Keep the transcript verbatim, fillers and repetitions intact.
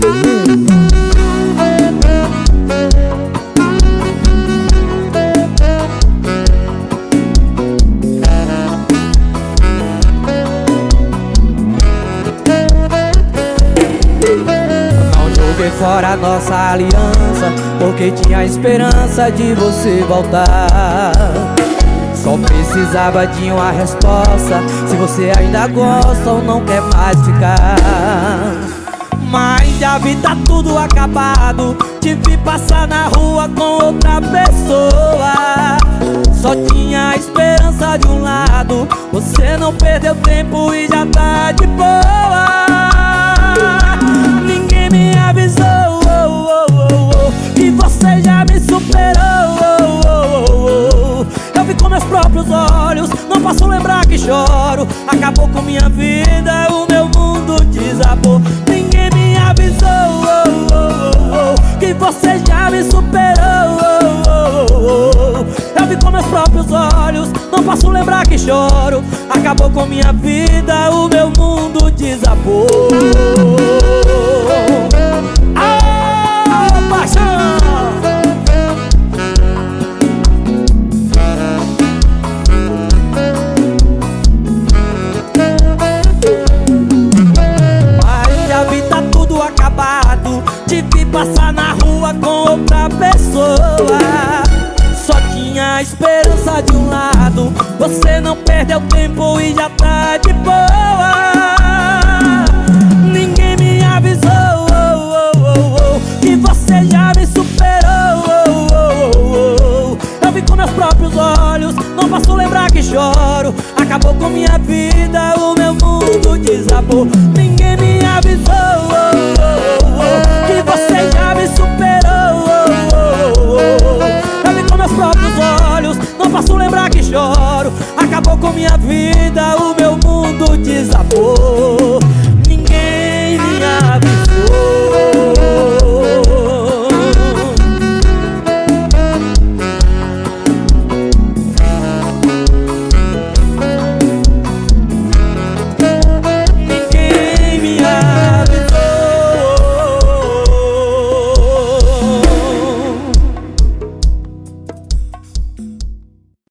Joguei fora nossa aliança porque tinha a esperança de você voltar. Só precisava de uma resposta, se você ainda gosta ou não quer mais ficar. Mas já vi tá tudo acabado, te vi passar na rua com outra pessoa. Só tinha a esperança de um lado, você não perdeu tempo e já tá de boa. Ninguém me avisou oh, oh, oh, oh, que você já me superou oh, oh, oh, oh. Eu vi com meus próprios olhos, não posso lembrar que choro. Acabou com minha vida, o meu mundo desabou. Ninguém me avisou oh, oh, oh, oh, que você já me superou oh, oh, oh, oh. Eu vi com meus próprios olhos, não posso lembrar que choro. Acabou com minha vida, o meu mundo desabou. Ah, paixão! Mas já vi tá tudo acabado, te vi passar na rua com outra pessoa. Só tinha a esperança de um lado, você não perdeu tempo e já tá de boa. Ninguém me avisou oh, oh, oh, oh, que você já me superou oh, oh, oh, oh. Eu vi com meus próprios olhos, não posso lembrar que choro. Acabou com minha vida, o meu mundo desabou. Ninguém me avisou oh, oh, oh, oh, que você já me superou oh, oh, oh. Eu vi com meus próprios olhos, não posso lembrar que choro. Acabou com minha vida,